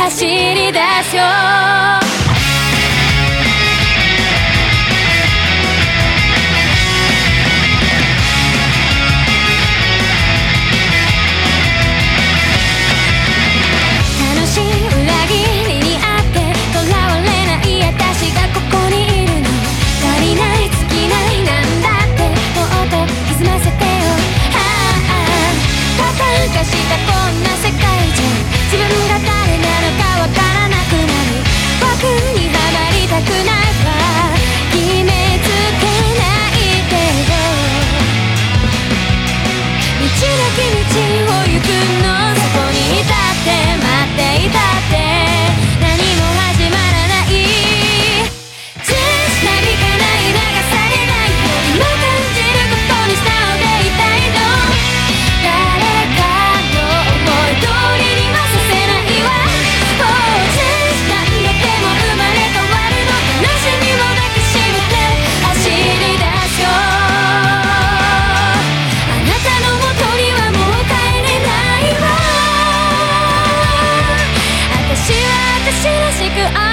走り出すよ。楽しい裏切りにあって囚われない私がここにいるの。足りない尽きないなんだってもっと歪ませてよ。パターン化したこんな世界じゃ自分が誰なのかわからなくなる。僕にはまりたくないから決めつけないでよ。道なき道を行くの。そこにいたって待っていたって何も始まらない。Just なびかない流されない今感じることにしたのでいたいの。誰かの思い通りにはさせないわ。Oh Just 何度でも生まれ変わるの。悲しみを抱きしめて走り出すよ。あなたの元にはもう帰れないわ。私は私らしく